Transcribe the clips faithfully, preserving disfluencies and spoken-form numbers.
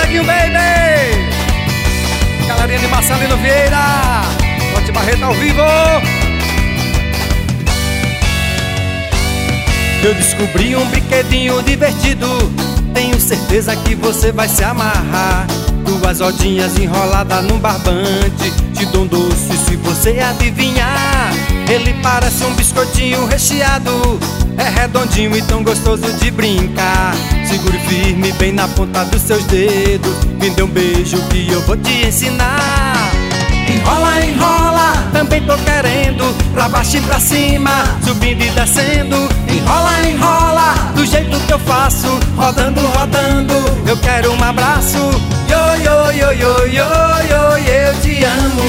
Jaguinho Baby, galerinha de Marcelino Vieira, Lote Barreto ao vivo. Eu descobri um brinquedinho divertido, tenho certeza que você vai se amarrar. Duas rodinhas enroladas num barbante, te dou um doce se você adivinhar. Ele parece um biscoitinho recheado, é redondinho e tão gostoso de brincar. Segure firme bem na ponta dos seus dedos, me dê um beijo que eu vou te ensinar. Enrola, enrola, também tô querendo, pra baixo e pra cima, subindo e descendo. Enrola, enrola, do jeito que eu faço, rodando, rodando, eu quero um abraço. Yo, yo, yo, yo, yo, yo, eu te amo.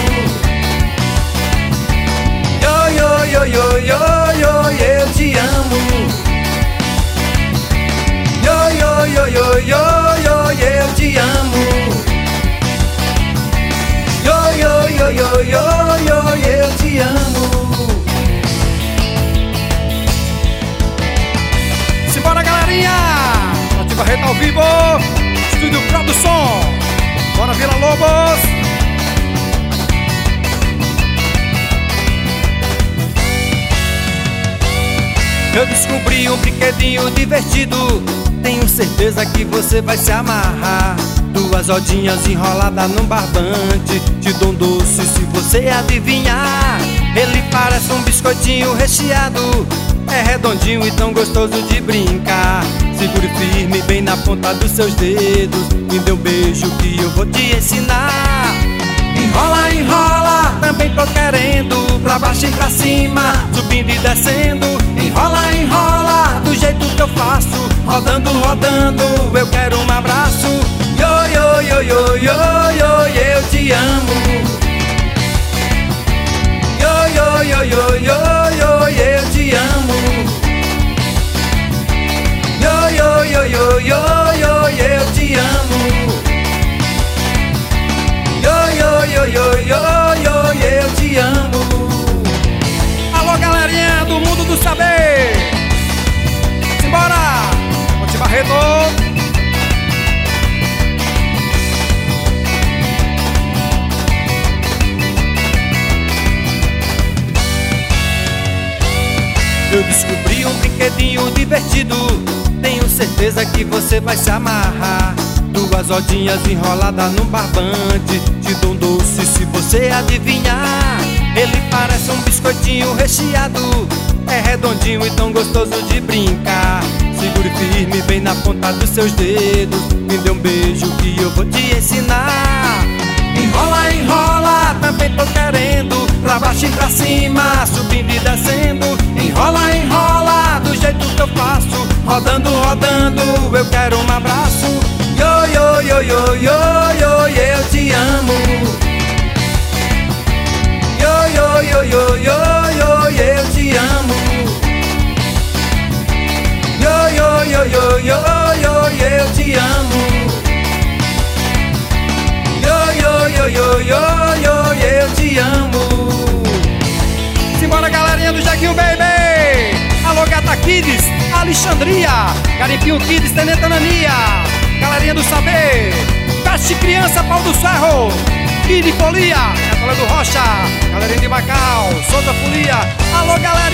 Yo, yo, yo, yo, yo, yo, eu te amo. Yo, yo, yo, yo, yo, yo, eu te amo. Yo, yo, yo, yo, yo, yo, eu te amo. Simbora, galerinha! Lote Barreto ao vivo, Estúdio Produção. Bora, Vila Lobos! Eu descobri um brinquedinho divertido, tenho certeza que você vai se amarrar. Duas rodinhas enroladas num barbante, te dou um doce se você adivinhar. Ele parece um biscoitinho recheado, é redondinho e tão gostoso de brincar. Segure firme bem na ponta dos seus dedos, me dê um beijo que eu vou te ensinar. Enrola, enrola, também tô querendo, pra baixo e pra cima, subindo e descendo. Enrola, enrola, do jeito que eu faço, rodando, rodando, eu quero um abraço. Yo, yo, yo, yo, yo, yo, eu te amo. Yo, yo, yo, yo, yo, yo, eu te amo. Yo, yo, yo, yo, yo, yo, eu te amo. Yo, yo, yo, yo, yo, yo, eu te amo. Alô, galerinha do mundo do saber, simbora, Lote Barreto. Eu descobri um brinquedinho divertido, tenho certeza que você vai se amarrar. Duas rodinhas enroladas num barbante, te dou um doce se você adivinhar. Ele parece um biscoitinho recheado, é redondinho e tão gostoso de brincar. Segure firme bem na ponta dos seus dedos, me dê um beijo que eu vou te ensinar. Enrola, enrola, também tô querendo, pra baixo e pra cima, subindo e descendo. Enrola, enrola, do jeito que eu faço, rodando, rodando, eu quero um abraço. Yo, yo, yo, yo, yo, yo, eu te amo. Yo, yo, yo, yo, yo, yo, eu te amo. Yo, yo, yo, yo, yo, yo, eu te amo. Yo, yo, yo, yo, yo, yo, eu te amo. Simbora, galerinha do Jaguinho Baby. Alô, Gata Kids, Alexandria, Garimpinho Kids, Tenente Anania, galerinha do saber, Peste Criança, Pau do Ferro, Kid Folia, Toledo Rocha, galerinha de Macau, Solta Folia. Alô, galera